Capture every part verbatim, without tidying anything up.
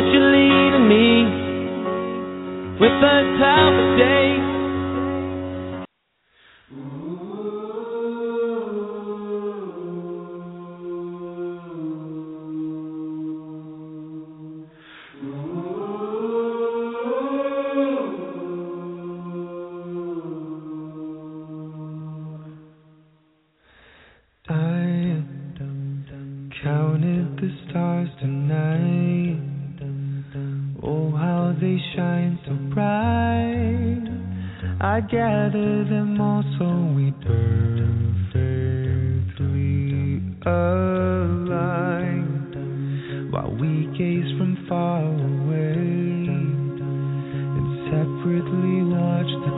but you're leaving me with the time of day. I gather them all so we perfectly align, while we gaze from far away and separately watch the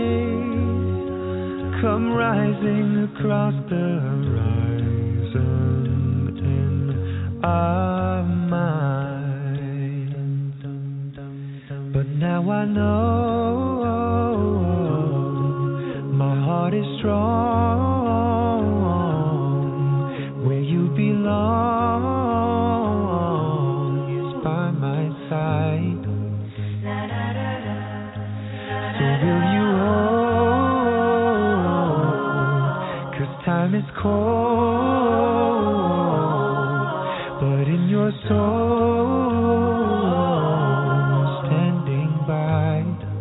day come rising across the horizon in our minds. But now I know my heart is strong. Where you belong is by my side. So will you hold? 'Cause time is cold, but in your soul, standing by.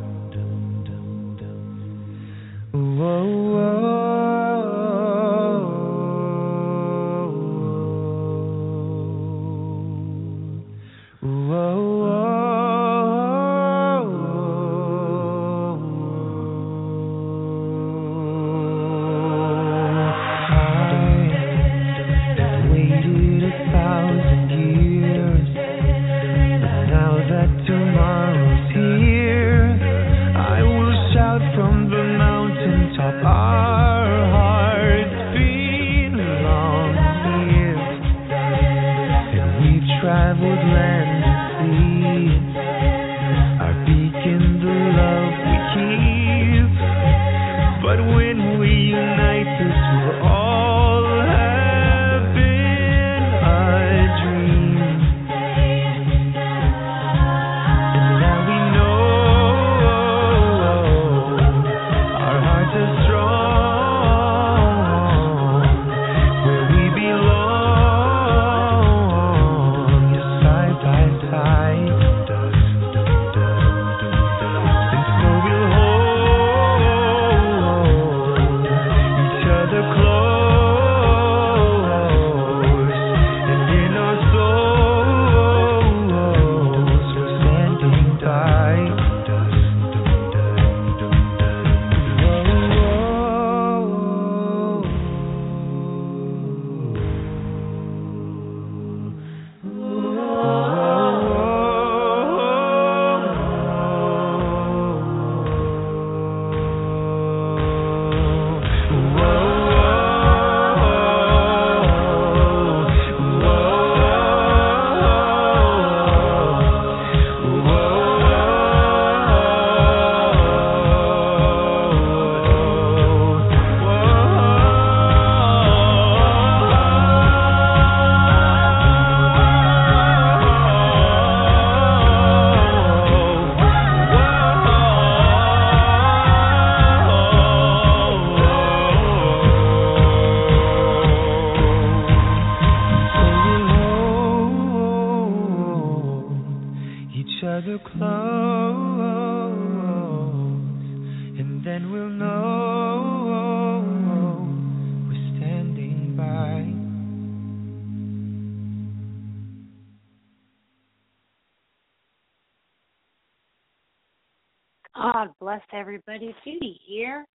God bless everybody. Judy here.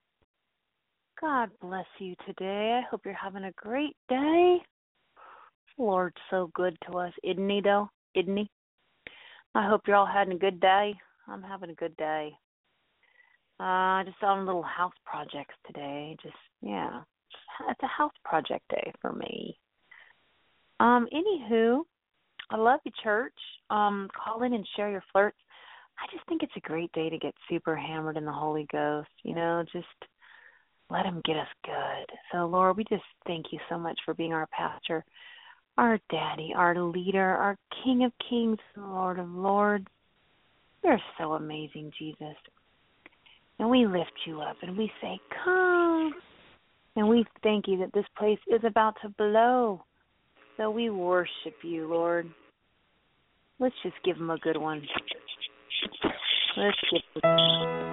God bless you today. I hope you're having a great day. Lord's so good to us, isn't he, though? Isn't he? I hope you're all having a good day. I'm having a good day. Uh, just on little house projects today. Just, yeah. It's a house project day for me. Um, anywho, I love you, church. Um, call in and share your flirts. I just think it's a great day to get super hammered in the Holy Ghost, you know, just let him get us good. So, Lord, we just thank you so much for being our pastor. our Daddy, our leader, our King of Kings, Lord of Lords. You're so amazing, Jesus. And we lift you up and we say, come. And we thank you that this place is about to blow. So we worship you, Lord. Let's just give him a good one. Let's give him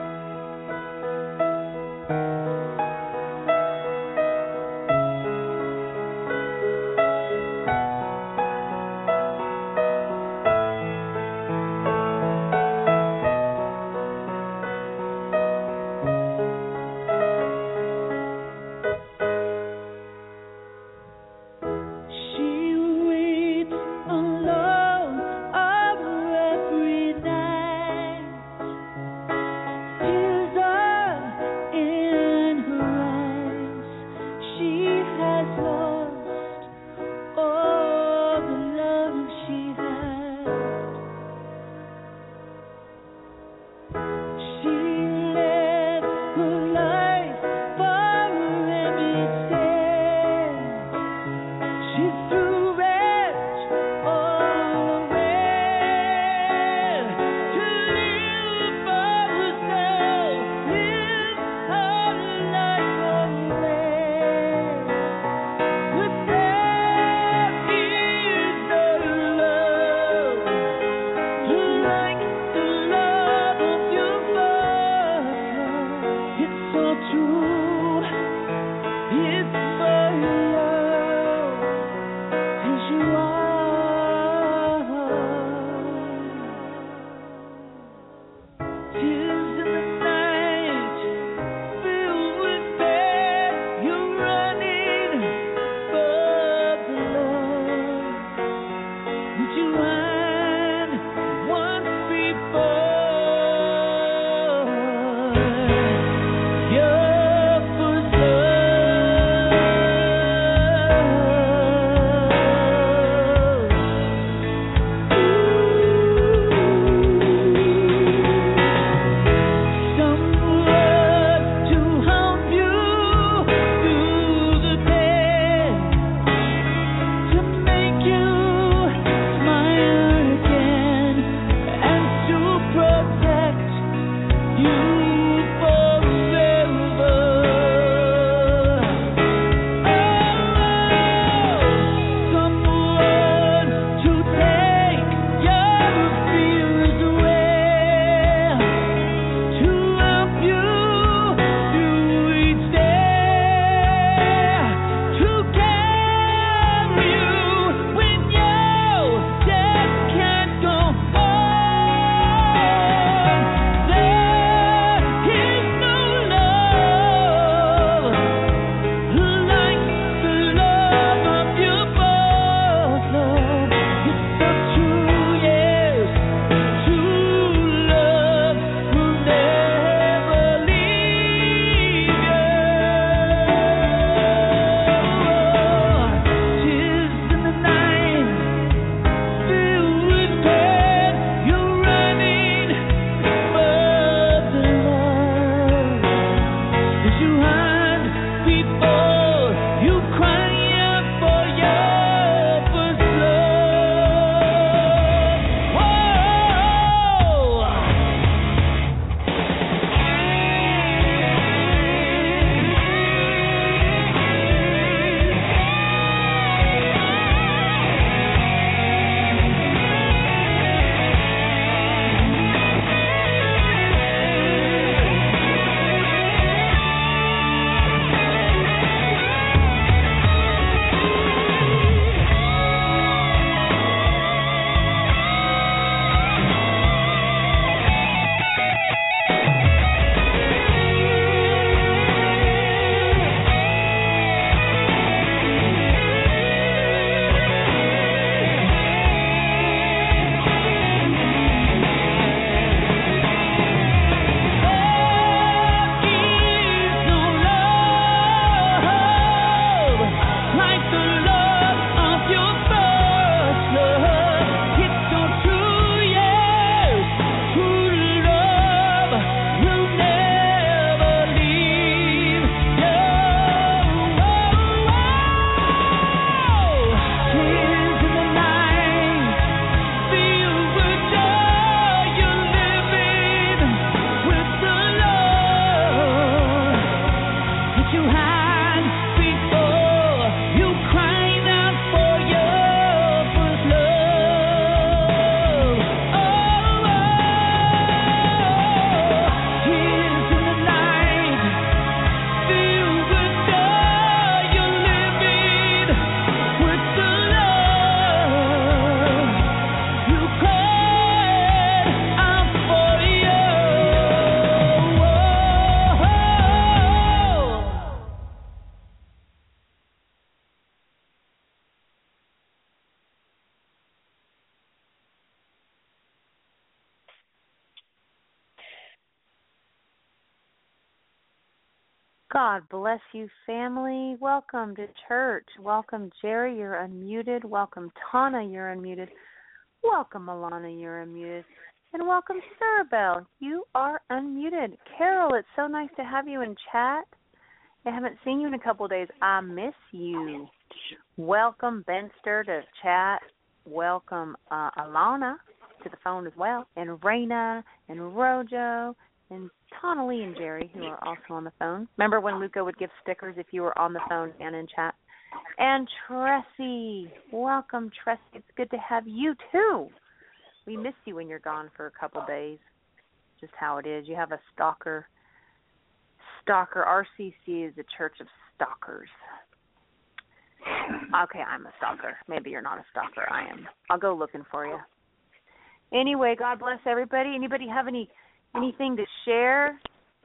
God bless you, family. Welcome to church. Welcome, Jerry. You're unmuted. Welcome, Tana. You're unmuted. Welcome, Alana. You're unmuted. And welcome, Sarabelle. You are unmuted. Carol, it's so nice to have you in chat. I haven't seen you in a couple of days. I miss you. Welcome, Benster, to chat. Welcome, uh, Alana, to the phone as well. And Raina, and Rojo, and Tana Lee and Jerry, who are also on the phone. Remember when Luca would give stickers if you were on the phone and in chat? And Tressie. Welcome, Tressie. It's good to have you, too. We miss you when you're gone for a couple of days. Just how it is. You have a stalker. Stalker. R C C is a church of stalkers. Okay, I'm a stalker. Maybe you're not a stalker. I am. I'll go looking for you. Anyway, God bless everybody. Anybody have any anything to share?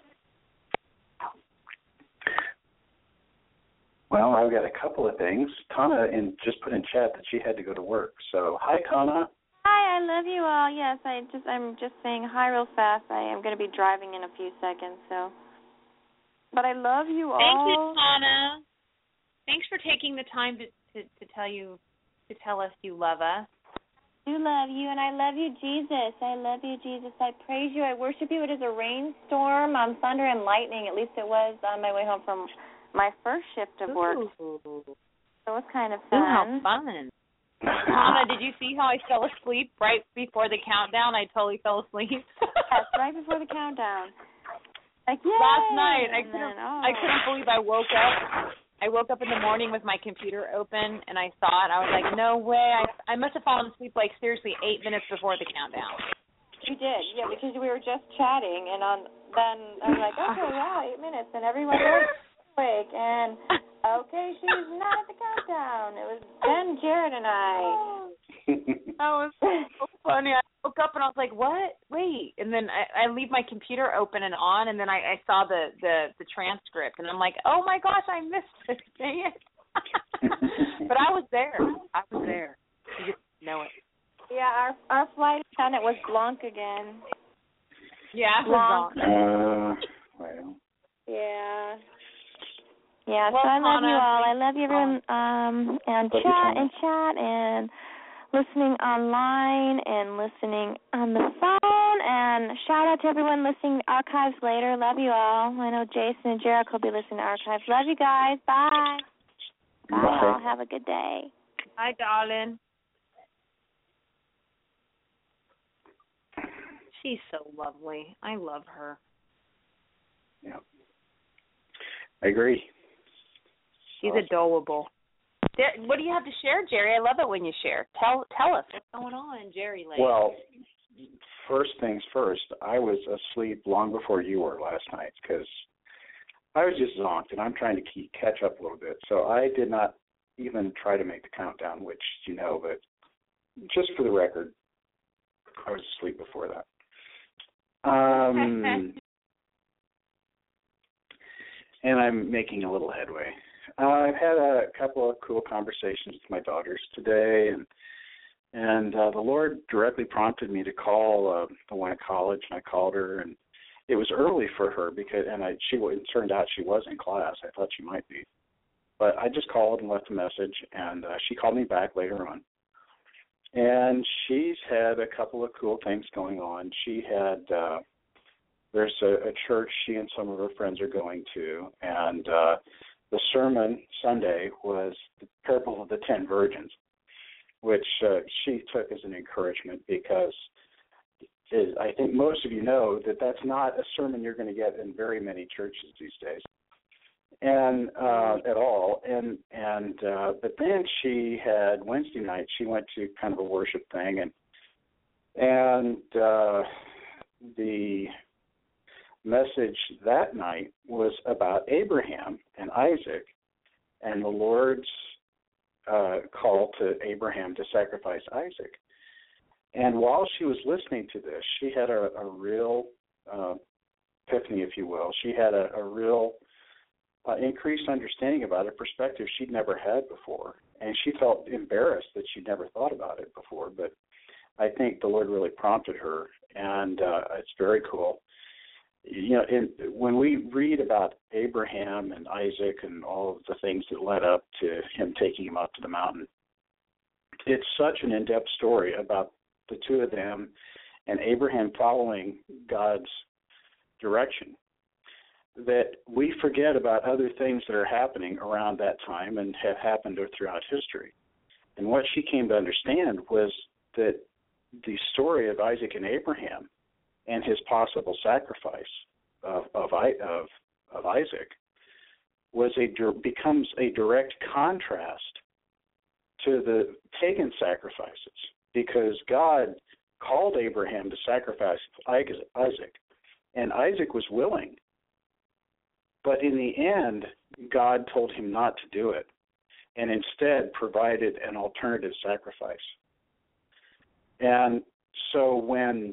Well, I've got a couple of things. Tana in, just put in chat that she had to go to work. So, hi, Tana. Hi, I love you all. Yes, I just I'm just saying hi real fast. I am going to be driving in a few seconds, so. But I love you all. Thank you, Tana. Thanks for taking the time to, to, to tell you to tell us you love us. I do love you, and I love you, Jesus. I love you, Jesus. I praise you. I worship you. It is a rainstorm, um, thunder and lightning. At least it was on my way home from my first shift of work. Ooh. So it was kind of fun. Ooh, how fun. Tana, did you see how I fell asleep right before the countdown? I totally fell asleep. Yes, right before the countdown. Like, yay! Last night, I couldn't, then, oh. I couldn't believe I woke up. I woke up in the morning with my computer open, and I saw it. I was like, no way. I, I must have fallen asleep, like, seriously, eight minutes before the countdown. You did, yeah, because we were just chatting, and on then I was like, okay, wow, eight minutes, and everyone's awake, and okay, she's not at the countdown. It was Ben, Jared, and I. That was so funny. I woke up, and I was like, what? Wait. And then I, I leave my computer open and on, and then I, I saw the, the, the transcript, and I'm like, oh, my gosh, I missed it. Dang it. But I was there. I was there. You just know it. Yeah, our our flight attendant was Blanc again. Yeah, Blanc. Uh, well. Yeah. Yeah, Well, so I love Tana, you all. I love you, everyone, um, and Love you, chat Tana. and chat and listening online and listening on the phone. And shout out to everyone listening to archives later. Love you all. I know Jason and Jericho will be listening to archives. Love you guys. Bye. Bye. Bye. All. Have a good day. Hi, darling. She's so lovely. I love her. Yeah. I agree. She's Awesome. adorable. What do you have to share, Jerry? I love it when you share. Tell tell us what's going on, Jerry Lane. Well, first things first, I was asleep long before you were last night because I was just zonked, and I'm trying to keep, catch up a little bit. So I did not even try to make the countdown, which you know, but just for the record, I was asleep before that. Um, and I'm making a little headway. Uh, I've had a couple of cool conversations with my daughters today, and and uh, the Lord directly prompted me to call uh, the one at college, and I called her, and it was early for her because, and I she it turned out she was in class. I thought she might be, but I just called and left a message, and uh, she called me back later on, and she's had a couple of cool things going on. She had uh, there's a, a church she and some of her friends are going to, and uh, the sermon Sunday was the parable of the ten virgins, which uh, she took as an encouragement because is, I think most of you know that that's not a sermon you're going to get in very many churches these days, and uh, at all. And and uh, but then she had Wednesday night. She went to kind of a worship thing, and and uh, the message that night was about Abraham and Isaac and the Lord's uh, call to Abraham to sacrifice Isaac. And while she was listening to this, she had a, a real uh, epiphany, if you will. She had a, a real uh, increased understanding about a perspective she'd never had before. And she felt embarrassed that she'd never thought about it before. But I think the Lord really prompted her, and uh, it's very cool. you know, in, when we read about Abraham and Isaac and all of the things that led up to him taking him up to the mountain, it's such an in-depth story about the two of them and Abraham following God's direction that we forget about other things that are happening around that time and have happened throughout history. And what she came to understand was that the story of Isaac and Abraham and his possible sacrifice of of, of, of Isaac was a becomes a direct contrast to the pagan sacrifices, because God called Abraham to sacrifice Isaac, and Isaac was willing. But in the end, God told him not to do it, and instead provided an alternative sacrifice. And so when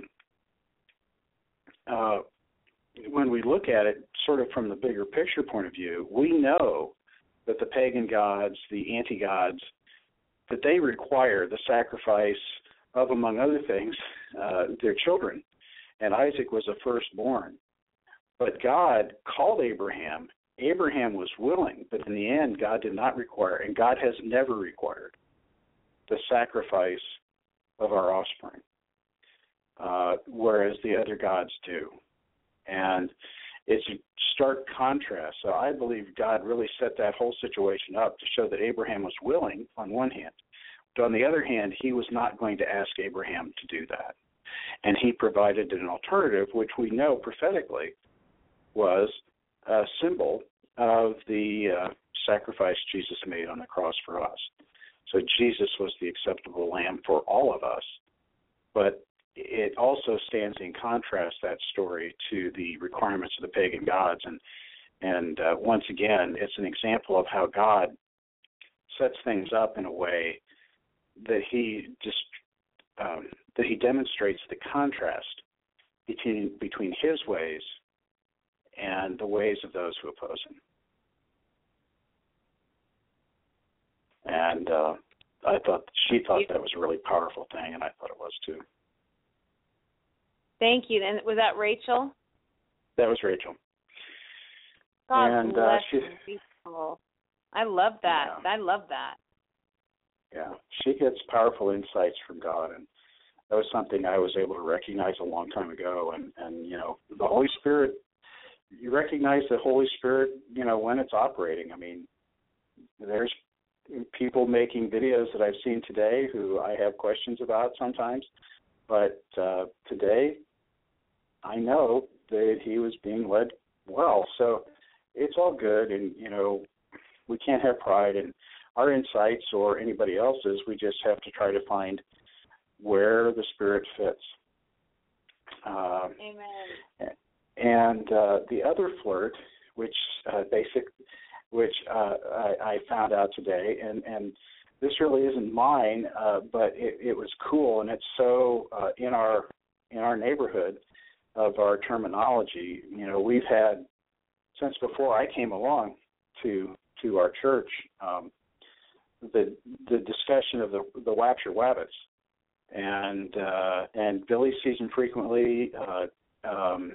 uh, when we look at it sort of from the bigger picture point of view, we know that the pagan gods, the anti-gods, that they require the sacrifice of, among other things, uh, their children. And Isaac was a firstborn. But God called Abraham. Abraham was willing, but in the end, God did not require, and God has never required, the sacrifice of our offspring, uh, whereas the other gods do. And it's a stark contrast. So I believe God really set that whole situation up to show that Abraham was willing on one hand, but on the other hand, he was not going to ask Abraham to do that. And he provided an alternative, which we know prophetically was a symbol of the uh, sacrifice Jesus made on the cross for us. So Jesus was the acceptable lamb for all of us, but it also stands in contrast, that story, to the requirements of the pagan gods. And, and uh, once again, it's an example of how God sets things up in a way that he just um, that he demonstrates the contrast between between his ways and the ways of those who oppose him. And uh, I thought she thought that was a really powerful thing, and I thought it was too. Thank you. And was that Rachel? That was Rachel. God and, bless uh, she, people. I love that. Yeah. I love that. Yeah, she gets powerful insights from God, and that was something I was able to recognize a long time ago. And, and you know, the Holy Spirit, you recognize the Holy Spirit, you know, when it's operating. I mean, there's people making videos that I've seen today who I have questions about sometimes, but uh, today I know that he was being led well. So it's all good, and, you know, we can't have pride in our insights or anybody else's. We just have to try to find where the Spirit fits. Uh, Amen. And uh, the other flirt, which uh, basic, which uh, I, I found out today, and, and this really isn't mine, uh, but it, it was cool, and it's so uh, in our in our neighborhood of our terminology. You know, we've had since before I came along to to our church um, the the discussion of the the Wapshire Wabbits, and uh, and Billy sees them frequently. Uh, um,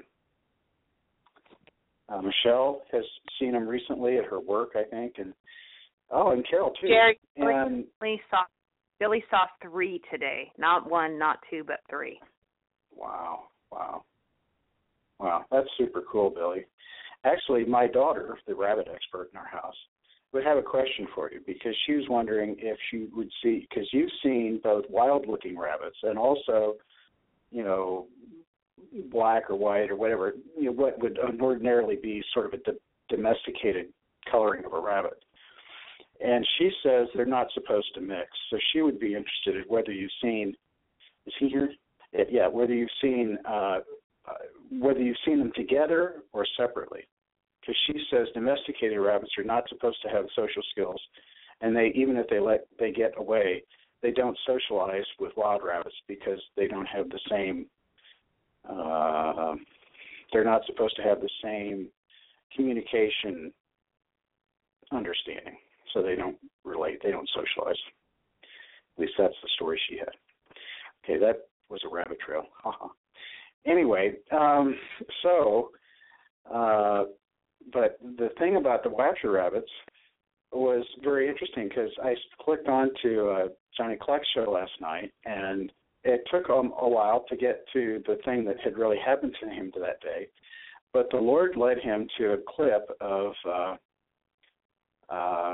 Uh, Michelle has seen them recently at her work, I think, and oh, and Carol too. Jerry, and Billy saw Billy saw three today, not one, not two, but three. Wow, wow, wow! That's super cool, Billy. Actually, my daughter, the rabbit expert in our house, would have a question for you, because she was wondering if she would see, because you've seen both wild-looking rabbits and also, you know, black or white or whatever, you know, what would ordinarily be sort of a d- domesticated coloring of a rabbit. And she says they're not supposed to mix. So she would be interested in whether you've seen, is he here? Yeah, whether you've seen uh, uh, whether you've seen them together or separately. Because she says domesticated rabbits are not supposed to have social skills, and they even if they let they get away, they don't socialize with wild rabbits because they don't have the same. Uh, they're not supposed to have the same communication understanding, so they don't relate, they don't socialize. At least that's the story she had. Okay, that was a rabbit trail. Anyway, um, so Uh, but the thing about the Wapshire rabbits was very interesting because I clicked on to uh, Johnny Kleck's show last night, and it took him a while to get to the thing that had really happened to him to that day. But the Lord led him to a clip of uh, uh,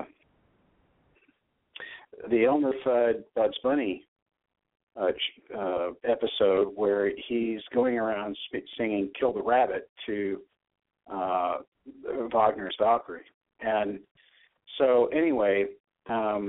the Elmer Fudd Bugs Bunny uh, uh, episode where he's going around singing "Kill the Rabbit" to uh, Wagner's Valkyrie. And so anyway, um,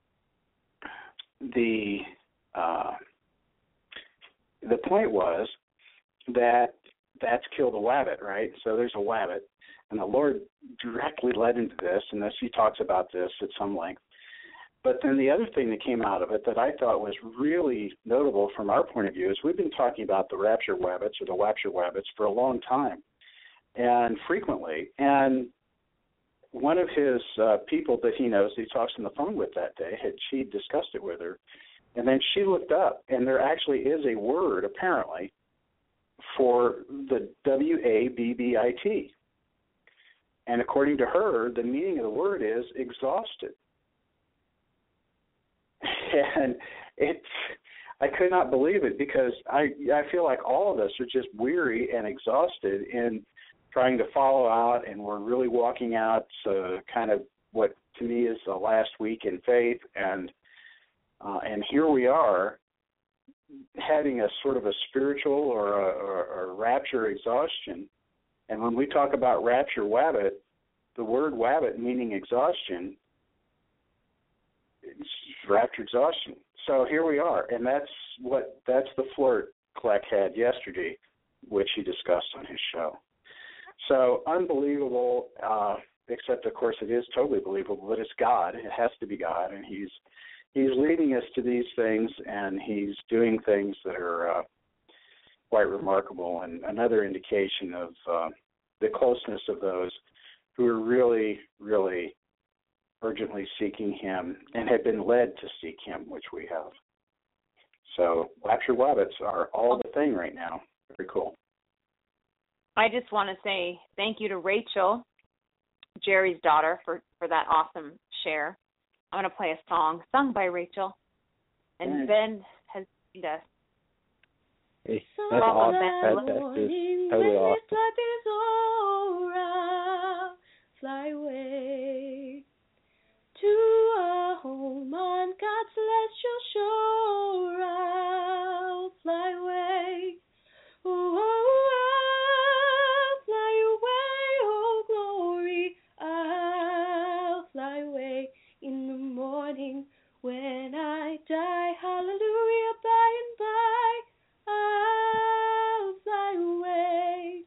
the uh, the point was that that's kill the wabbit, right? So there's a wabbit, and the Lord directly led into this, and this, he talks about this at some length. But then the other thing that came out of it that I thought was really notable from our point of view is we've been talking about the rapture wabbits or the Wapshire wabbits for a long time, and frequently. And one of his uh, people that he knows that he talks on the phone with that day, had she discussed it with her, and then she looked up, and there actually is a word, apparently, for the W A B B I T. And according to her, the meaning of the word is exhausted. And it's, I could not believe it because I I feel like all of us are just weary and exhausted in trying to follow out, and we're really walking out uh, kind of what to me is the last week in faith, and uh, and here we are having a sort of a spiritual or a, or, or rapture exhaustion. And when we talk about rapture wabbit, the word wabbit meaning exhaustion, it's rapture exhaustion. So here we are, and that's what that's the flirt Kleck had yesterday, which he discussed on his show. So unbelievable, uh, except of course it is totally believable, but it's God. It has to be God, and he's he's leading us to these things, and he's doing things that are uh, quite remarkable, and another indication of uh, the closeness of those who are really, really urgently seeking him and have been led to seek him, which we have. So Wapshire wabbits are all the thing right now. Very cool. I just want to say thank you to Rachel, Jerry's daughter, for, for that awesome share. I'm going to play a song sung by Rachel, and Nice. Ben has joined us. Hey, So that's welcome, awesome. Ben. That, that is totally awesome. Fly away to a home on God's celestial shore. I'll fly away. Oh, oh, I'll fly away, oh glory. I'll fly away in the morning when I die. Hallelujah, by and by. I'll fly away.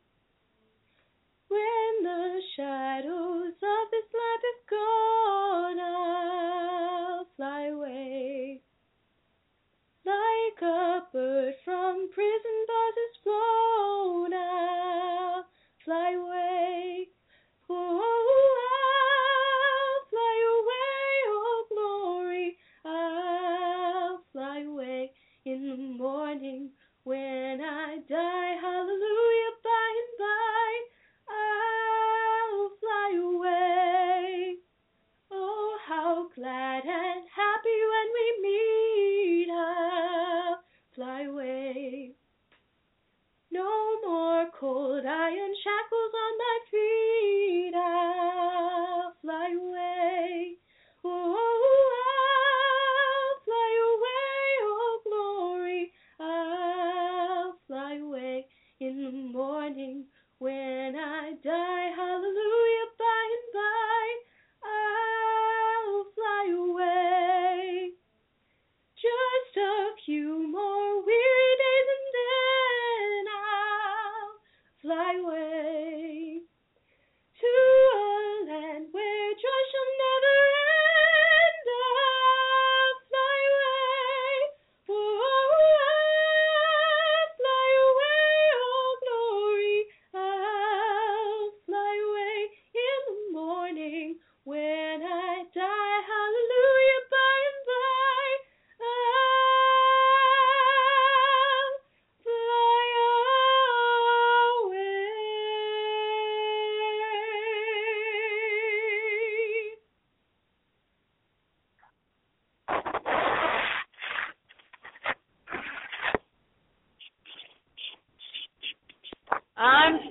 When the shadows of this life have gone, I'll fly away. Like a bird from prison bars is flown, I'll fly away. Oh, I'll fly away, oh glory. I'll fly away in the morning when I die. Hallelujah, by and by. I'll fly away. Oh, how glad and happy when we meet. I'll fly away. No more cold iron shackles on my feet. I'll fly away. Oh, I'll fly away, oh glory. I'll fly away in the morning when I die. Hallelujah, by and by. I'll fly away.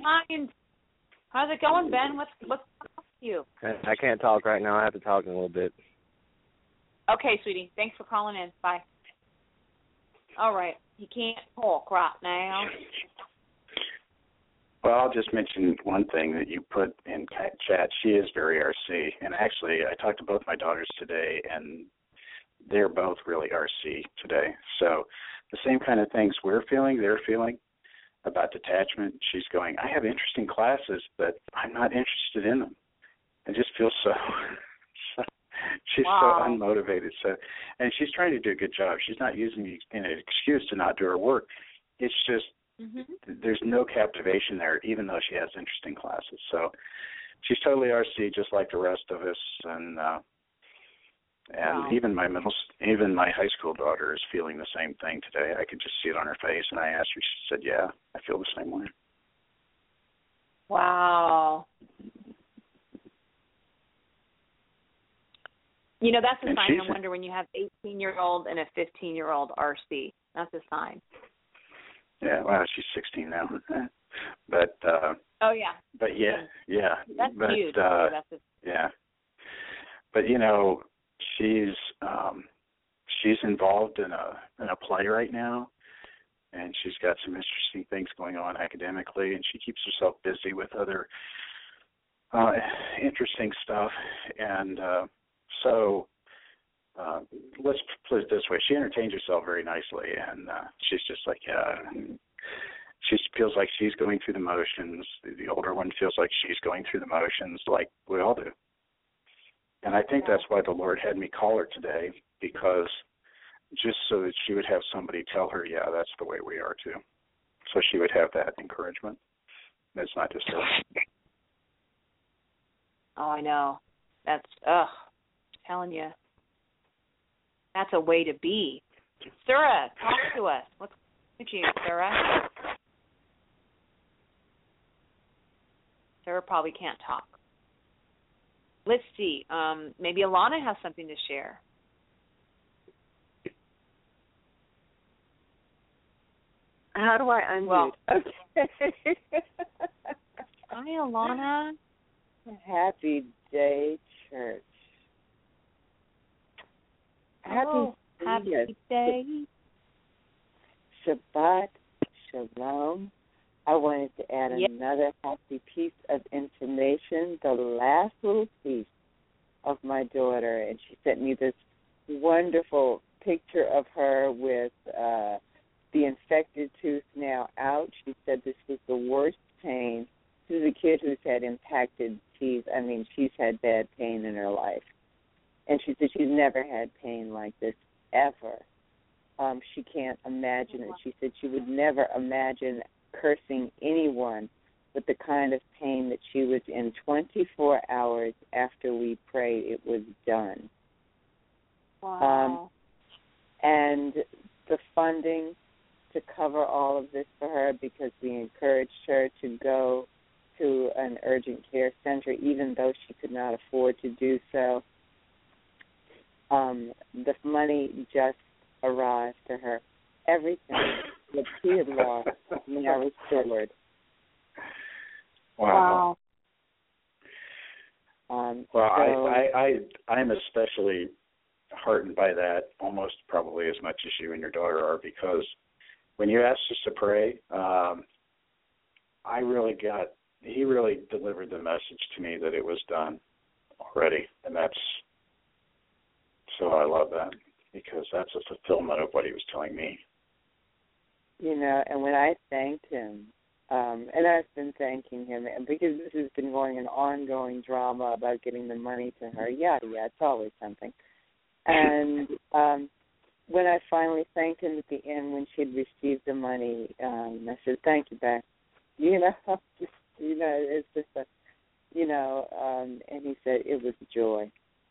mind. How's it going, Ben? What's what's up with you? I can't talk right now. I have to talk in a little bit. Okay, sweetie. Thanks for calling in. Bye. All right. You can't talk right now. Well, I'll just mention one thing that you put in chat. She is very R C. And actually, I talked to both my daughters today, and they're both really R C today. So the same kind of things we're feeling, they're feeling about detachment. She's going, I have interesting classes, but I'm not interested in them. I just feel so, so she's wow. so unmotivated. So, and she's trying to do a good job. She's not using an excuse to not do her work. It's just, mm-hmm. there's no captivation there, even though she has interesting classes. So she's totally R C, just like the rest of us. And uh, and wow. even my middle, even my high school daughter is feeling the same thing today. I could just see it on her face. And I asked her, she said, "Yeah, I feel the same way." Wow. You know, that's a and sign, I wonder, when you have eighteen-year-old and a fifteen-year-old R C. That's a sign. Yeah, well, she's sixteen now. But, uh, oh, yeah. But, yeah, yeah. That's but, huge. Uh, that's a... Yeah. But, you know, she's um, she's involved in a in a play right now, and she's got some interesting things going on academically, and she keeps herself busy with other uh, interesting stuff. And uh, so uh, let's put it this way. She entertains herself very nicely, and uh, she's just like, yeah, she feels like she's going through the motions. The older one feels like she's going through the motions like we all do. And I think that's why the Lord had me call her today, because just so that she would have somebody tell her, yeah, that's the way we are too. So she would have that encouragement. It's not just her. Oh, I know. That's, ugh, I'm telling you. That's a way to be. Sarah, talk to us. What's with you, Sarah? Sarah probably can't talk. Let's see. Um, maybe Alana has something to share. How do I unmute? Well, okay. Hi, Alana. Happy day, church. Oh, happy, happy day. Shabbat Shalom. I wanted to add yep. another happy piece of information, the last little piece of my daughter, and she sent me this wonderful picture of her with uh, the infected tooth now out. She said this was the worst pain. This is a kid who's had impacted teeth. I mean, she's had bad pain in her life. And she said she's never had pain like this ever. Um, she can't imagine it. She said she would never imagine cursing anyone with the kind of pain that she was in. twenty-four hours after we prayed, it was done. Wow. Um, and the funding to cover all of this for her, because we encouraged her to go to an urgent care center, even though she could not afford to do so. Um, the money just arrived to her. Everything that she had lost now restored. Wow. Wow. Um, well, so, I, I, I, I'm especially heartened by that, almost probably as much as you and your daughter are, because when you asked us to pray, um, I really got, he really delivered the message to me that it was done already, and that's, so I love that, because that's a fulfillment of what he was telling me. You know, and when I thanked him, um, and I've been thanking him, and because this has been going an ongoing drama about getting the money to her, yeah, yeah, it's always something. And um, when I finally thanked him at the end when she had received the money, um, I said, thank you, Beck. You know, just, you know, it's just a, you know, um, and he said it was joy.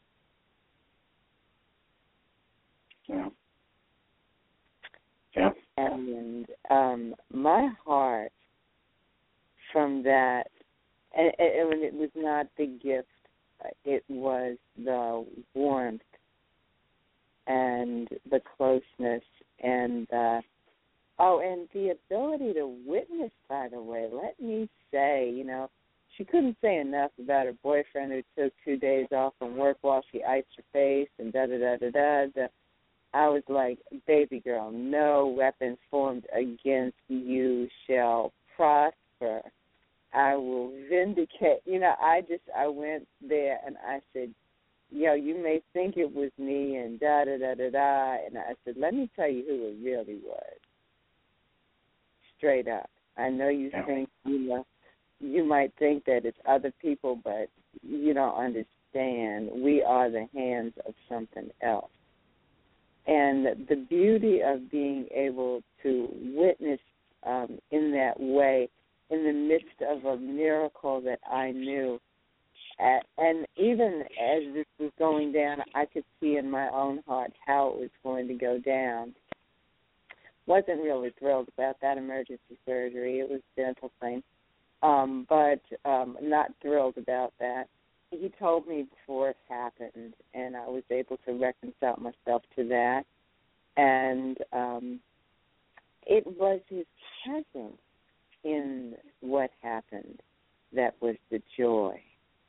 Yeah. Yeah. And um, my heart from that, and, and it was not the gift, it was the warmth and the closeness and the Oh, and the ability to witness, by the way, let me say, you know, she couldn't say enough about her boyfriend who took two days off from work while she iced her face and da-da-da-da-da. I was like, baby girl, no weapons formed against you shall prosper. I will vindicate. You know, I just, I went there and I said, yo, you may think it was me and da-da-da-da-da. And I said, let me tell you who it really was. Straight up. I know you Yeah. think, you know, you might think that it's other people, but you don't understand. We are the hands of something else. And the beauty of being able to witness um, in that way in the midst of a miracle that I knew, at, and even as this was going down, I could see in my own heart how it was going to go down. Wasn't really thrilled about that emergency surgery. It was a dental thing. Um, but um, not thrilled about that. He told me before it happened, and I was able to reconcile myself to that. And um, it was his presence in what happened that was the joy.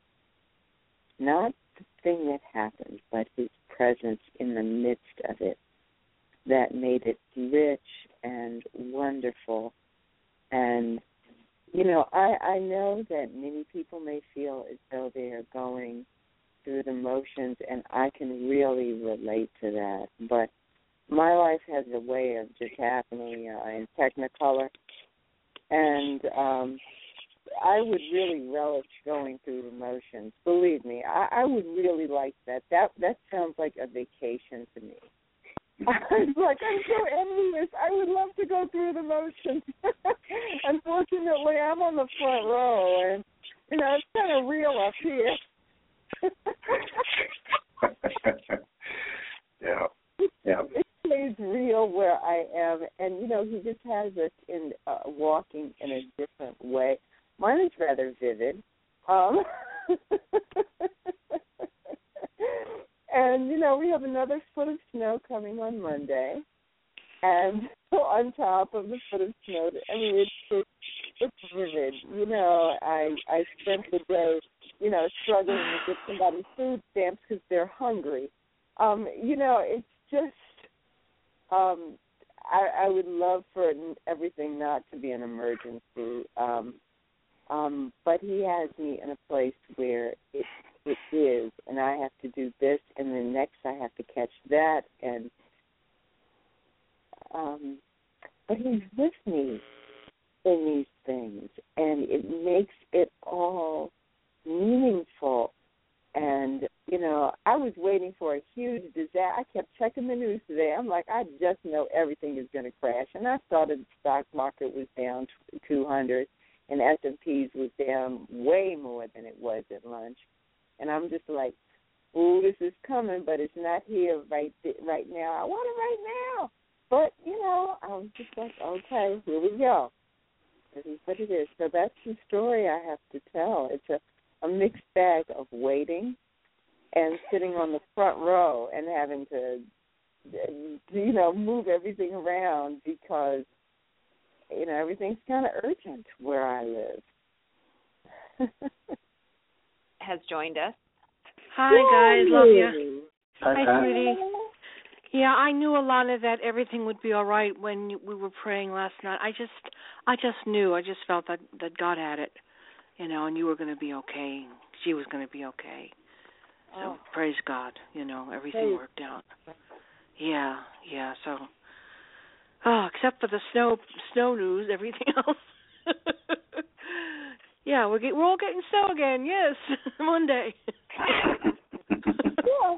Not the thing that happened, but his presence in the midst of it that made it rich and wonderful. And you know, I, I know that many people may feel as though they are going through the motions, and I can really relate to that. But my life has a way of just happening uh, in Technicolor, and um, I would really relish going through the motions. Believe me, I, I would really like that. That that sounds like a vacation to me. I'm like, I'm so envious. I would love to go through the motions. Unfortunately, I'm on the front row, and, you know, it's kind of real up here. yeah, yeah. It stays real where I am, and, you know, he just has us in uh, walking in a different way. Mine is rather vivid. Um And, you know, we have another foot of snow coming on Monday. And on top of the foot of snow, I mean, it's, it's, it's vivid. You know, I, I spent the day, you know, struggling to get somebody food stamps because they're hungry. Um, you know, it's just, um, I, I would love for everything not to be an emergency. Um, um, but he has me in a place where it it is, and I have to do this, and then next I have to catch that, and um, but he's with me in these things, and it makes it all meaningful. And, you know, I was waiting for a huge disaster. I kept checking the news today. I'm like, I just know everything is going to crash. And I saw that the stock market was down two hundred, and S and P's was down way more than it was at lunch. And I'm just like, ooh, this is coming, but it's not here right th- right now. I want it right now. But, you know, I was just like, okay, here we go. This is what it is. So that's the story I have to tell. It's a, a mixed bag of waiting and sitting on the front row and having to, you know, move everything around because, you know, everything's kind of urgent where I live. Has joined us. Hi, guys. Love you. Hi, Hi, Pat. sweetie. Yeah, I knew, Alana, that everything would be all right when we were praying last night. I just, I just knew. I just felt that, that God had it, you know, and you were going to be okay. She was going to be okay. So Oh. praise God. You know, everything Praise. worked out. Yeah, yeah. So, oh, except for the snow, snow news, everything else. Yeah, we're get, we're all getting snow again. Yes, Monday. Yeah.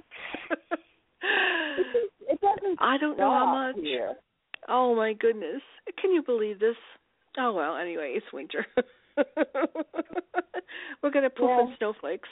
It, it doesn't I don't know how much. Here. Oh my goodness! Can you believe this? Oh well. Anyway, it's winter. We're gonna poof Yeah. in snowflakes.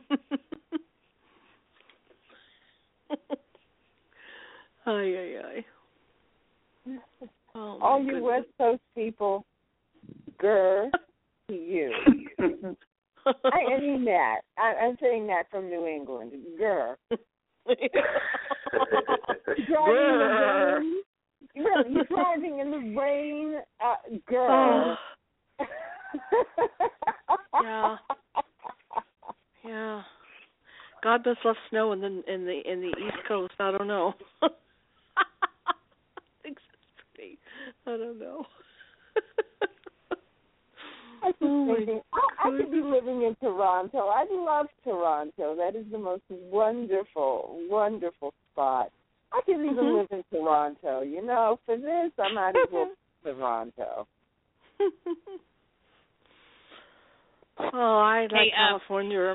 Ay ay ay. Oh my All you goodness. West Coast people, grr to you. I, I mean that. I, I'm saying that from New England. Grr. Driving in the rain. You know, driving in the rain, uh, girl. Oh. Yeah. Yeah. God must love snow in the in the in the East Coast. I don't know. I think it's pretty. I don't know. I was oh thinking, I, I could be living in Toronto. I love Toronto. That is the most wonderful, wonderful spot. I could even mm-hmm. live in Toronto. You know, for this, I might as well live in Toronto. Oh, I like hey, um, California.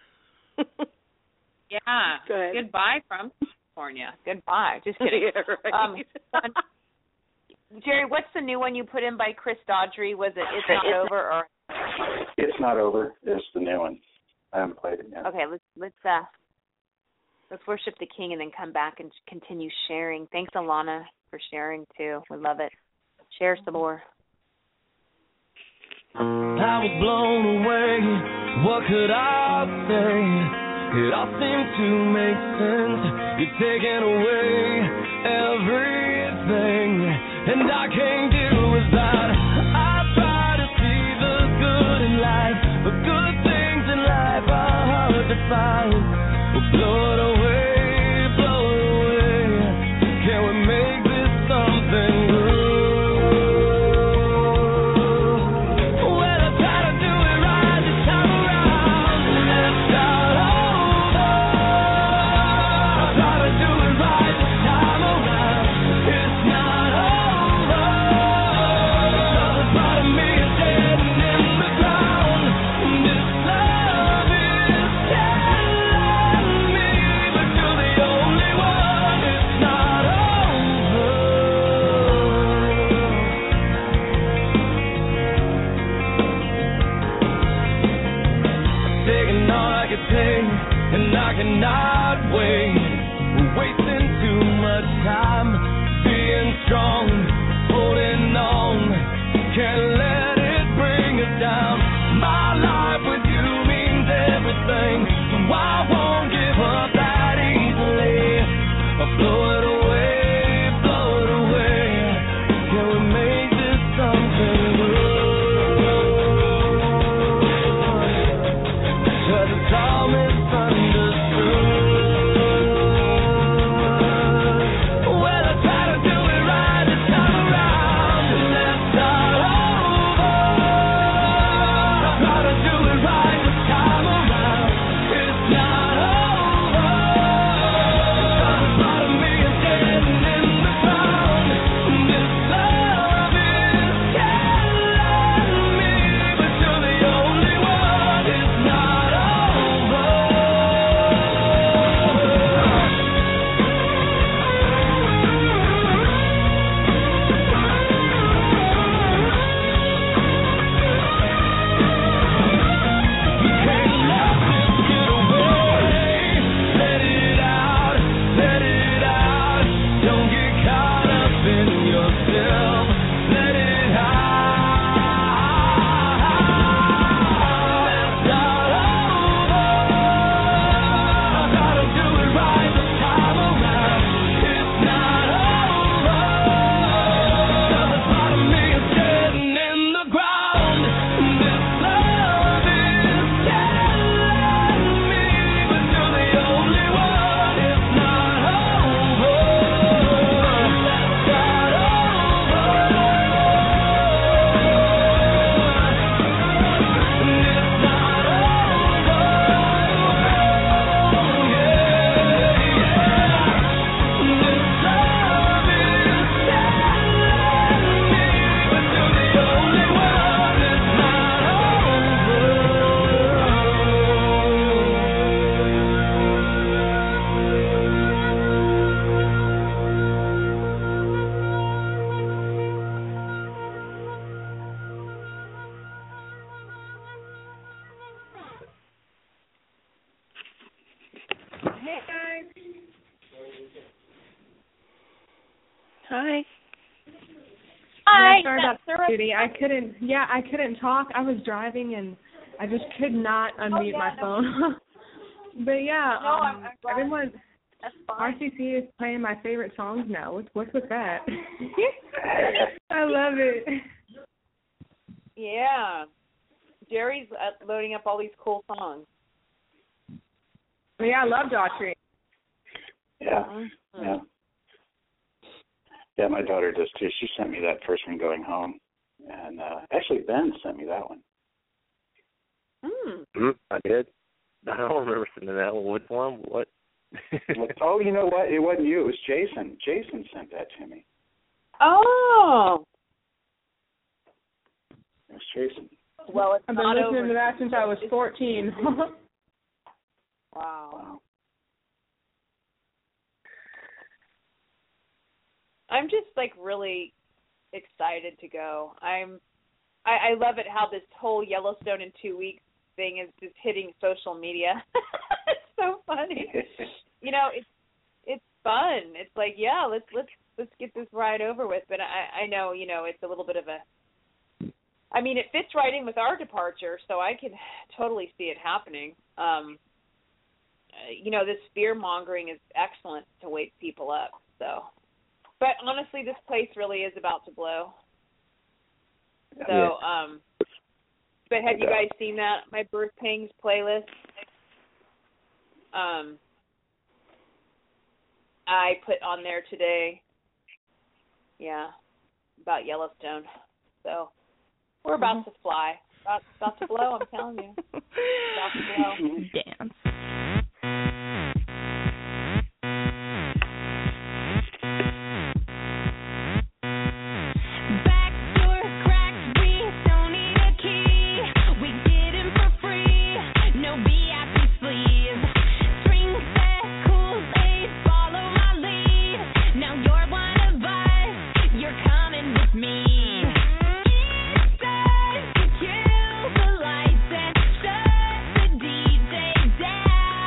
Yeah. Go ahead. Goodbye from California. Goodbye. Just kidding. Yeah, right. um, Jerry, what's the new one you put in by Chris Daughtry? Was it It's Not Over or It's Not Over is the new one. I haven't played it yet. Okay, let's let's uh let's worship the King and then come back and continue sharing. Thanks, Alana, for sharing too. We love it. Share some more. I was blown away. What could I say? It all seemed to make sense. You've taken away everything, and I can't deal with that. I try to see the good in life, but good things in life are hard to find. Well, blow it away, blow it away. Can we make this something good? And I cannot wait. We're wasting too much time being strong, holding on. Can't let it bring us down. My life with you means everything, so I won't give up that easily. I'll blow it away, blow it away. Can we make this something good? 'Cause it's all misunderstood. Well, I try to do it right this time around, and let's start over. I try to do it right this time around. It's not over. 'Cause a part of me is dead and in the ground. This love is killing me, but you're the only one. It's not over. You can't let this get away. Let it out, let it out. Don't get caught up in yourself. Let it out. Let's start over. I gotta do it right this time around. It's not over. 'Cause a part of me is dead and in the ground. This love is killing me, but you're the only one. It's not over. Let's start over. It's not over. Yeah, yeah. This love is killing me, but you're the only one. It's not Hey guys. Hi. Hi. Yeah, sorry about that's that, Judy. I couldn't. Yeah, I couldn't talk. I was driving and I just could not unmute yeah, my no. phone. But yeah, No, um, I'm- I'm glad. everyone, That's fine. R C C is playing my favorite songs now. What's what's with that? I love it. Yeah. Jerry's uh, loading up all these cool songs. Yeah, I love Daughtry. Yeah, Mm-hmm. yeah. Yeah, my daughter does too. She sent me that first one going home. And uh, actually, Ben sent me that one. Mm. Mm, I did. I don't remember sending that one. Which one? What? Oh, you know what? It wasn't you. It was Jason. Jason sent that to me. Oh. It was Jason. Well, it's I've been not listening over. to that since I was fourteen. Wow. I'm just like really excited to go. I'm I, I love it how this whole Yellowstone in two weeks thing is just hitting social media. It's so funny. You know, it's it's fun. It's like, yeah, let's let's let's get this ride over with. But I, I know, you know, it's a little bit of a I mean, it fits right in with our departure, so I can totally see it happening. Um you know, this fear mongering is excellent to wake people up. So, but honestly, this place really is about to blow. So, Yeah. um, but have you guys seen that my Birth Pangs playlist? Um, I put on there today. Yeah, about Yellowstone. So we're about to fly. About, about to blow. I'm telling you. About to blow. Dance. Down.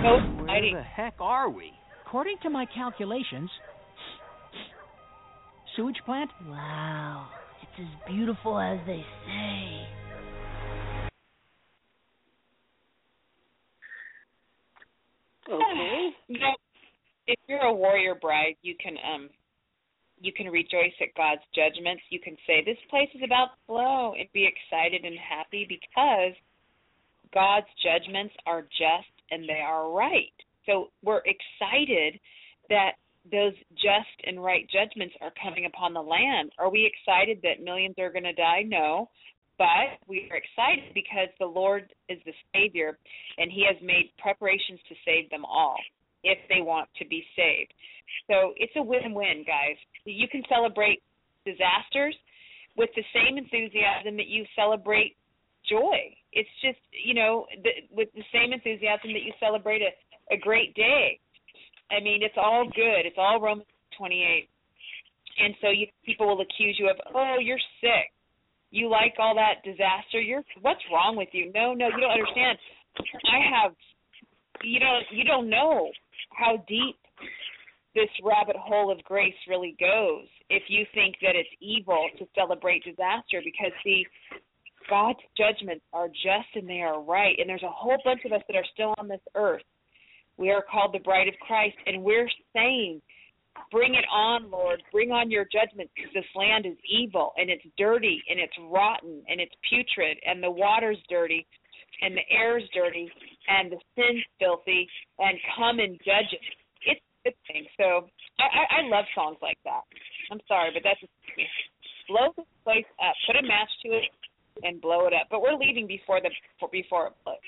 So Where exciting. the heck are we? According to my calculations, sewage plant? Wow, it's as beautiful as they say. Okay. You know, if you're a warrior bride, you can um you can rejoice at God's judgments. You can say, this place is about to flow, and be excited and happy because God's judgments are just and they are right. So we're excited that those just and right judgments are coming upon the land. Are we excited that millions are going to die? No. But we are excited because the Lord is the Savior, and He has made preparations to save them all if they want to be saved. So it's a win-win, guys. You can celebrate disasters with the same enthusiasm that you celebrate joy. It's just, you know, the, with the same enthusiasm that you celebrate a, a great day. I mean, it's all good. It's all Romans twenty-eight. And so you, people will accuse you of, oh, you're sick. You like all that disaster. You're what's wrong with you? No, no, you don't understand. I have, you don't, you don't know how deep this rabbit hole of grace really goes if you think that it's evil to celebrate disaster, because, see, God's judgments are just and they are right. And there's a whole bunch of us that are still on this earth. We are called the bride of Christ, and we're saying, bring it on, Lord. Bring on your judgment, because this land is evil, and it's dirty, and it's rotten, and it's putrid, and the water's dirty, and the air's dirty, and the sin's filthy, and come and judge it. It's a good thing. So I, I, I love songs like that. I'm sorry, but that's just me. Blow this place up. Put a match to it and blow it up. But we're leaving before the before it blows.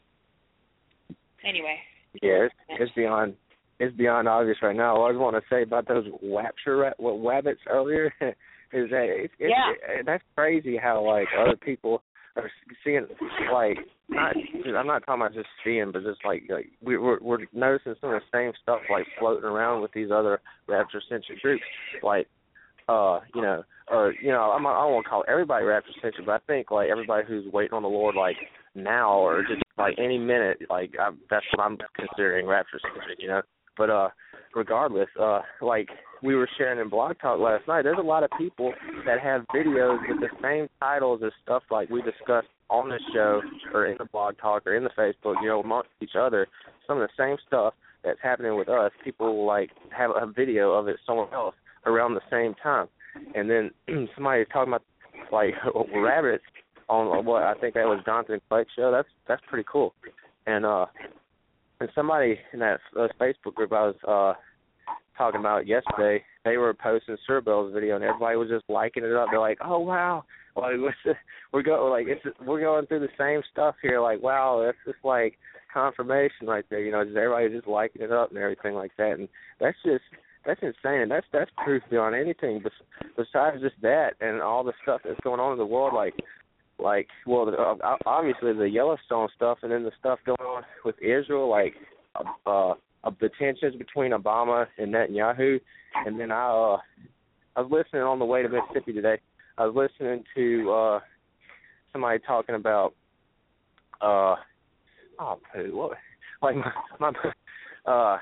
Anyway. Yeah, it's, it's beyond it's beyond obvious right now. What I was wanting to say about those Wapture what wabbits earlier is that it's, it's, yeah. it, that's crazy how like other people are seeing, like, not I'm not talking about just seeing, but just like like we, we're we're noticing some of the same stuff like floating around with these other rapture centric groups, like uh you know or you know I'm I don't want to call everybody rapture centric, but I think like everybody who's waiting on the Lord like now or just like any minute, like I'm, that's what I'm considering rapture centric, you know. But uh, regardless, uh, like we were sharing in Blog Talk last night, there's a lot of people that have videos with the same titles as stuff like we discussed on this show or in the Blog Talk or in the Facebook, you know, amongst each other. Some of the same stuff that's happening with us, people will, like, have a video of it somewhere else around the same time. And then somebody's talking about, like, rabbits on what I think that was Jonathan Clake's show. That's that's pretty cool. And uh, and somebody in that uh, Facebook group I was uh, talking about yesterday, they were posting Cerebell's video, and everybody was just liking it up. They're like, "Oh wow, like we're go like it's we're going through the same stuff here. Like wow, that's just like confirmation right there. You know, just everybody just liking it up and everything like that. And that's just that's insane. And that's that's proof beyond anything. Besides just that, and all the stuff that's going on in the world, like. Like, well, uh, obviously the Yellowstone stuff, and then the stuff going on with Israel, like uh, uh, the tensions between Obama and Netanyahu. And then I, uh, I was listening on the way to Mississippi today. I was listening to uh, somebody talking about, uh, oh, what, like my, my uh,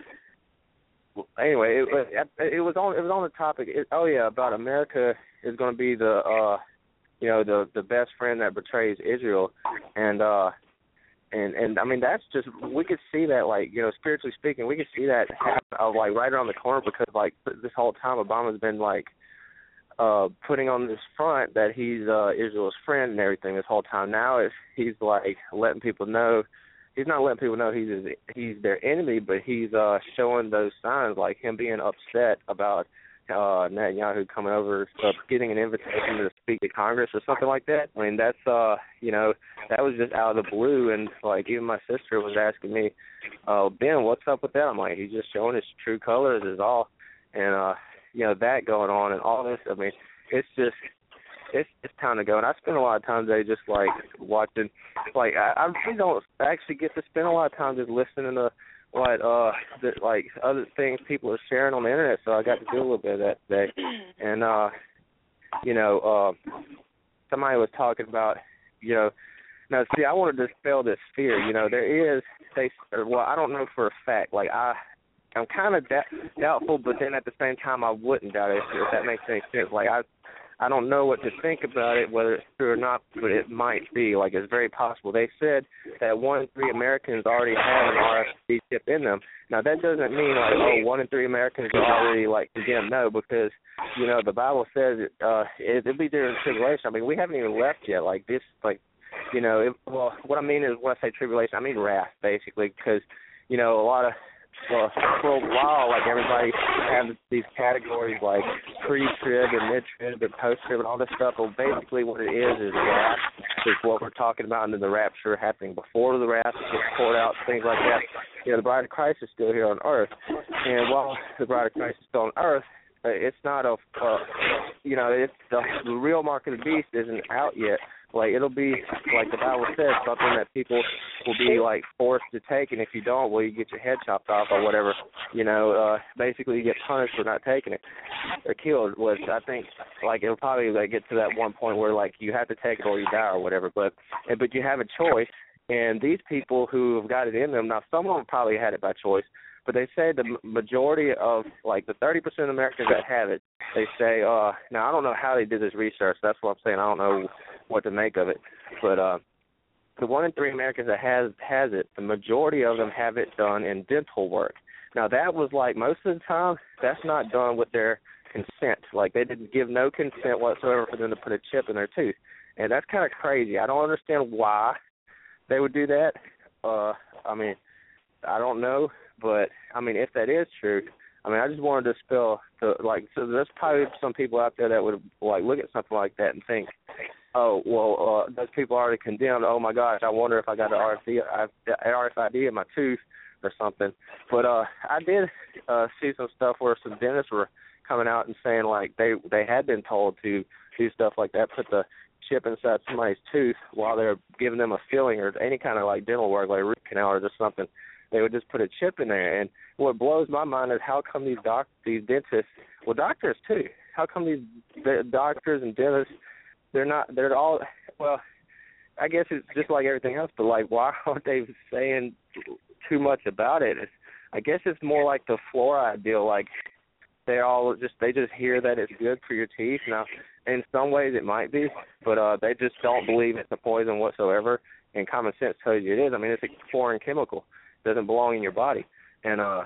anyway, it, it was on, it was on the topic. It, oh yeah, about America is going to be the. Uh, you know, the the best friend that betrays Israel. And, uh, and, and I mean, that's just, we could see that, like, you know, spiritually speaking, we could see that happen, uh, like, right around the corner because, like, this whole time Obama's been, like, uh, putting on this front that he's uh, Israel's friend and everything this whole time. Now it's, he's, like, letting people know, he's not letting people know he's he's their enemy, but he's uh, showing those signs, like him being upset about Uh, Netanyahu coming over, uh, getting an invitation to speak to Congress or something like that. I mean, that's, uh, you know, that was just out of the blue. And, like, even my sister was asking me, uh, Ben, what's up with that? I'm like, he's just showing his true colors is all. And, uh, you know, that going on and all this, I mean, it's just, it's it's time to go. And I spend a lot of time today just, like, watching. Like, I, I really don't actually get to spend a lot of time just listening to what uh the, like other things people are sharing on the internet, so I got to do a little bit of that today. And uh you know, uh somebody was talking about, you know, Now, see, I want to dispel this fear. You know, there is, they, well, I don't know for a fact. Like, I, I'm kind of da- doubtful, but then at the same time, I wouldn't doubt it, if that makes any sense. Like, I, I don't know what to think about it, whether it's true or not, but it might be. Like, it's very possible. They said that one in three Americans already have an R F I D chip in them. Now, that doesn't mean, like, oh, one in three Americans are already, like, condemned. No, because, you know, the Bible says uh, it, it'll be during tribulation. I mean, we haven't even left yet. Like, this, like, you know, it, well, what I mean is when I say tribulation, I mean wrath, basically, because, you know, a lot of, well, for a while, like, everybody has these categories like pre-trib and mid-trib and post-trib and all this stuff. Well, basically what it is is wrath is what we're talking about, and then the rapture happening before the wrath gets poured out, things like that. You know, the bride of Christ is still here on earth, and while the bride of Christ is still on earth, it's not a, uh, you know, it's the, the real mark of the beast isn't out yet. Like, it'll be, like the Bible says, something that people will be, like, forced to take, and if you don't, well, you get your head chopped off or whatever. You know, uh, basically you get punished for not taking it or killed, which I think, like, it'll probably, like, get to that one point where, like, you have to take it or you die or whatever, but but you have a choice, and these people who have got it in them, now some of them probably had it by choice, but they say the majority of, like, the thirty percent of Americans that have it, they say, uh, now I don't know how they did this research, that's what I'm saying, I don't know what to make of it, but uh, the one in three Americans that has has it, the majority of them have it done in dental work. Now, that was, like, most of the time, that's not done with their consent. Like, they didn't give no consent whatsoever for them to put a chip in their tooth, and that's kind of crazy. I don't understand why they would do that. Uh, I mean, I don't know. But, I mean, if that is true, I mean, I just wanted to dispel, the, like, so there's probably some people out there that would, like, look at something like that and think, oh, well, uh, those people are already condemned. Oh, my gosh, I wonder if I got an R F I D in my tooth or something. But uh, I did uh, see some stuff where some dentists were coming out and saying, like, they, they had been told to do stuff like that, put the chip inside somebody's tooth while they're giving them a filling or any kind of, like, dental work, like root canal or just something. They would just put a chip in there, and what blows my mind is how come these doc, these dentists, well, doctors too. How come these the doctors and dentists, they're not, they're all, well, I guess it's just like everything else, but like, why aren't they saying too much about it? It's, I guess it's more like the fluoride deal. Like, they all just, they just hear that it's good for your teeth. Now, in some ways it might be, but uh, they just don't believe it's a poison whatsoever. And common sense tells you it is. I mean, it's a foreign chemical. Doesn't belong in your body, and uh,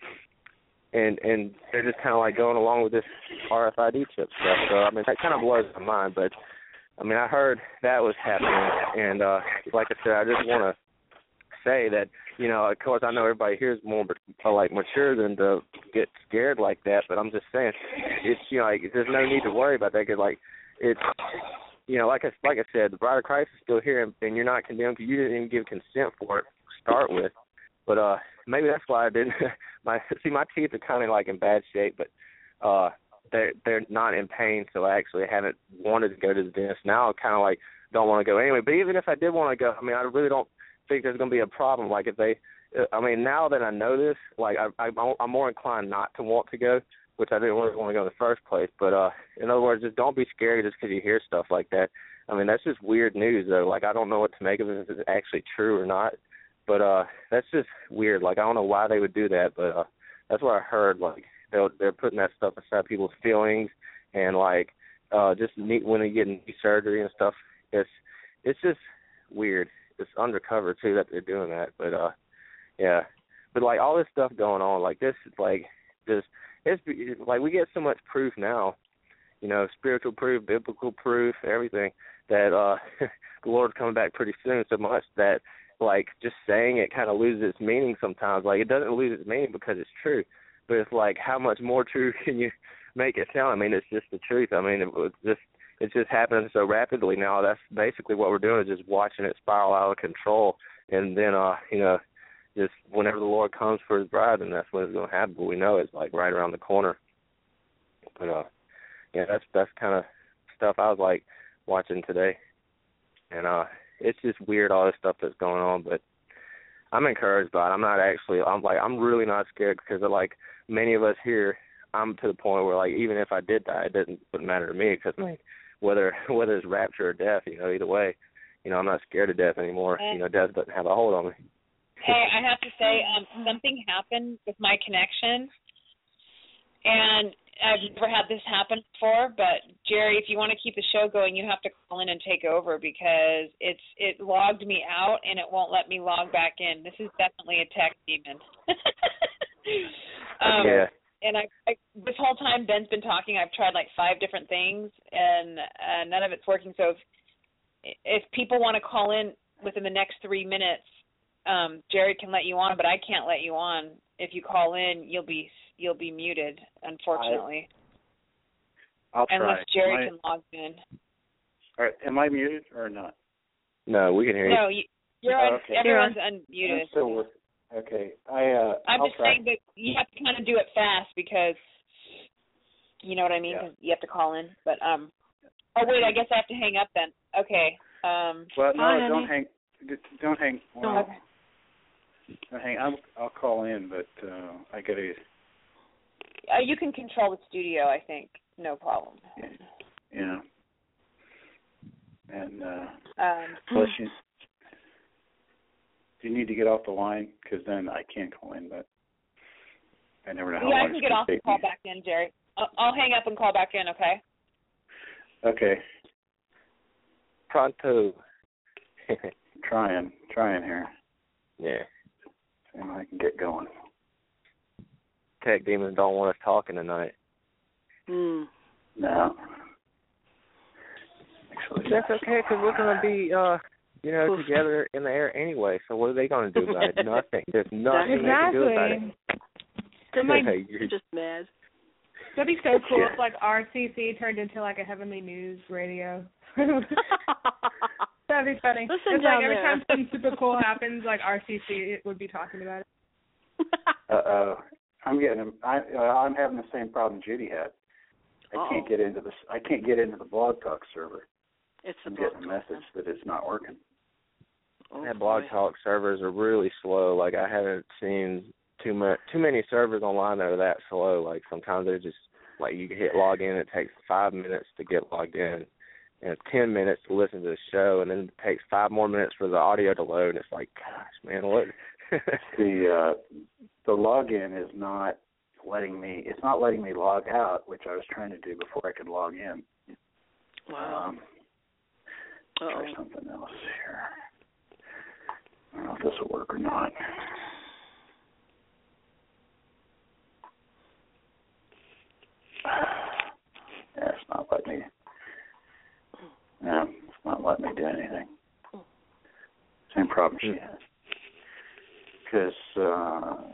and and they're just kind of like going along with this R F I D chip stuff. So I mean, that kind of blows my mind. But I mean, I heard that was happening, and uh, like I said, I just want to say that, you know, of course, I know everybody here is more uh, like mature than to get scared like that. But I'm just saying, it's, you know, like, there's no need to worry about that, because like it's, you know, like I like I said, the bride of Christ is still here, and, and you're not condemned because you didn't even give consent for it to start with. But uh, maybe that's why I didn't. my see, my teeth are kind of like in bad shape, but uh, they're they're not in pain, so I actually haven't wanted to go to the dentist. Now I kind of like don't want to go anyway. But even if I did want to go, I mean, I really don't think there's going to be a problem. Like if they, I mean, now that I know this, like I, I I'm more inclined not to want to go, which I didn't really want to go in the first place. But uh, in other words, just don't be scared just because you hear stuff like that. I mean, that's just weird news, though. Like, I don't know what to make of it, if it's actually true or not. But uh, that's just weird. Like, I don't know why they would do that, but uh, that's what I heard. Like, they're, they're putting that stuff inside people's feelings, and, like, uh, just neat when they get knee surgery and stuff. It's it's just weird. It's undercover, too, that they're doing that. But, uh, yeah. But, like, all this stuff going on, like, this is, like, just, it's, like, we get so much proof now, you know, spiritual proof, biblical proof, everything, that uh, the Lord's coming back pretty soon, so much that, like, just saying it kind of loses its meaning sometimes. Like, it doesn't lose its meaning because it's true, but it's like, how much more true can you make it sound? I mean, it's just the truth. I mean, it was just, it's just happening so rapidly now. That's basically what we're doing, is just watching it spiral out of control, and then, uh, you know, just whenever the Lord comes for his bride, then that's when it's going to happen. But we know it's, like, right around the corner. But, uh, yeah, that's that's kind of stuff I was, like, watching today. And, uh, it's just weird, all this stuff that's going on, but I'm encouraged by it. I'm not actually, I'm like, I'm really not scared, because of, like, many of us here, I'm to the point where, like, even if I did die, it doesn't wouldn't matter to me, because, I mean, whether whether it's rapture or death, you know, either way, you know, I'm not scared to death anymore. Uh, you know, death doesn't have a hold on me. Hey, I have to say, um, something happened with my connection, and I've never had this happen before. But Jerry, if you want to keep the show going, you have to call in and take over because it's it logged me out and it won't let me log back in. This is definitely a tech demon. um, yeah. And I, I this whole time Ben's been talking, I've tried like five different things, and uh, none of it's working. So if if people want to call in within the next three minutes. Um, Jerry can let you on, but I can't let you on. If you call in, you'll be you'll be muted, unfortunately. I, I'll try. Unless Jerry am I, can log in. All right, am I muted or not? No, we can hear you. No, you, you're oh, un, okay. everyone's unmuted. I'm still with, okay, I. Uh, I'm I'll just try. saying that you have to kind of do it fast because you know what I mean. Yeah. 'Cause you have to call in. But um. Oh wait, I guess I have to hang up then. Okay. Um. Well, no, Hi, don't honey. hang. Don't hang. Well, Okay. don't hang. I'll, I'll call in, but uh, I gotta. Uh, you can control the studio, I think. No problem. Yeah. And uh, Um. plus, you, do you need to get off the line? Because then I can't call in, but I never know how Yeah, long I can it's get gonna off and take call me. back in, Jerry. I'll, I'll hang up and call back in, okay? Okay. Pronto. trying, trying here. Yeah. See if I can get going. Tech demons don't want us talking tonight. Hmm. No. Actually, That's okay, because we're going to be, uh, you know, Oof. together in the air anyway, so what are they going to do about it? Nothing. There's nothing they can do about it. Exactly. So my, Hey, You're you're just mad. that'd be so cool Yeah. if like R C C turned into like a heavenly news radio. That'd be funny. Listen it's down like every there. time something super cool happens, like R C C would be talking about it. Uh oh. I'm getting. I, uh, I'm having the same problem Judy had. I Uh-oh. can't get into the. I can't get into the Blog Talk server. It's a I'm blog getting a talk, message that it's not working. Oh, that Blog boy. Talk servers are really slow. Like, I haven't seen too much, too many servers online that are that slow. Like, sometimes they're just, like, you hit log in, it takes five minutes to get logged in, and ten minutes to listen to the show, and then it takes five more minutes for the audio to load. It's like, gosh, man, what? the uh, the login is not letting me. It's not letting me log out, which I was trying to do before I could log in. Wow. Um, Uh-oh. try something else here. I don't know if this will work or not. Yeah, it's not letting me. No, it's not letting me do anything. Same problem she has. Because uh,